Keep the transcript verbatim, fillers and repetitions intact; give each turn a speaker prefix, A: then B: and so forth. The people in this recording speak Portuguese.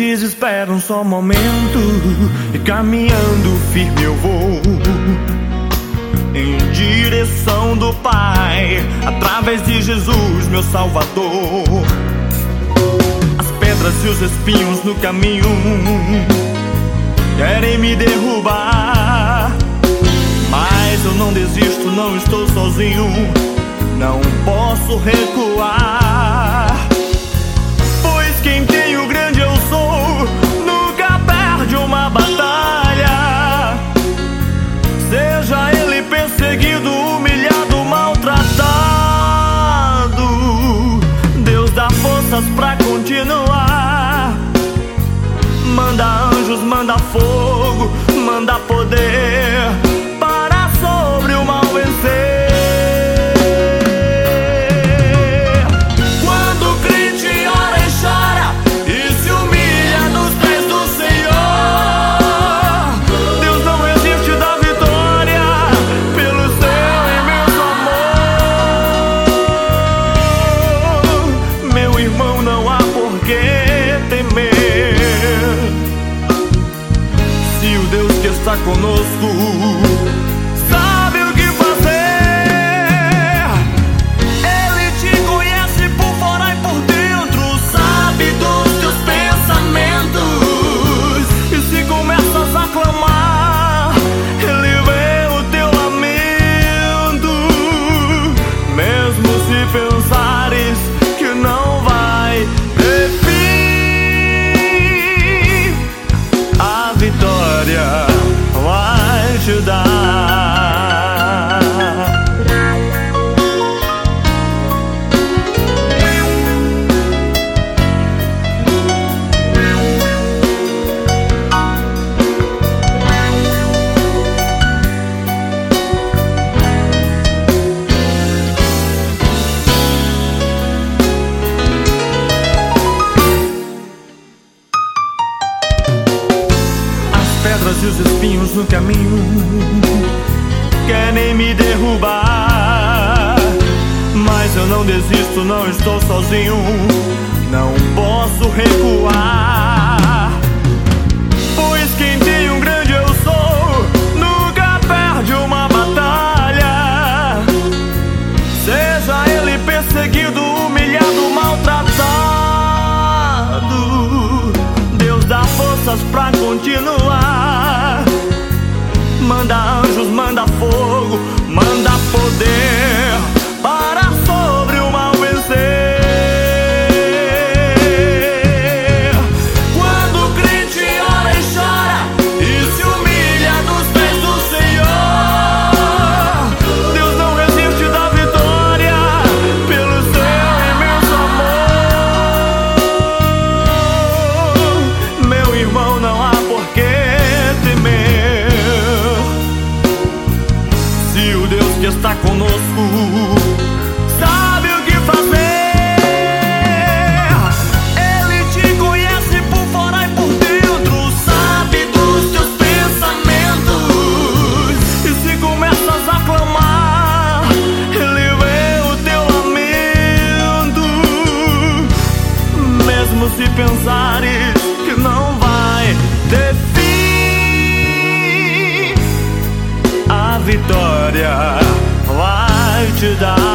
A: desespero um só momento, e caminhando firme eu vou em direção do Pai, através de Jesus, meu Salvador. As pedras e os espinhos no caminho querem me derrubar, mas eu não desisto, não estou sozinho, não posso recuar. Pois quem tem o grande eu sou nunca perde uma batalha, seja ele perseguido, humilhado, maltratado. Deus dá forças pra continuar, manda anjos, manda fogo, manda poder para sobre o mal vencer. Se o Deus que está conosco sabe o que fazer, Ele te conhece por fora e por dentro, sabe dos teus pensamentos. E se começas a clamar, Ele vê o teu lamento. Mesmo se pensares que não vai ter fim, a vitória vai te dar. E os espinhos no caminho querem me derrubar, mas eu não desisto, não estou sozinho, não posso recuar. Pois quem tem um grande eu sou nunca perde uma batalha, seja ele perseguido, humilhado, maltratado. Deus dá forças pra continuar, manda anjos, manda fogo, manda poder para sobre o mal vencer. Quando o crente ora e chora e se humilha nos pés do Senhor, Deus não resiste da vitória pelo seu imenso amor. Meu irmão, não há por que temer, se o Deus que está conosco sabe o que fazer. Ele te conhece por fora e por dentro, sabe dos teus pensamentos. E se começas a clamar, Ele vê o teu lamento. Mesmo se pensares que não vai ter fim, a vitória vai te dar.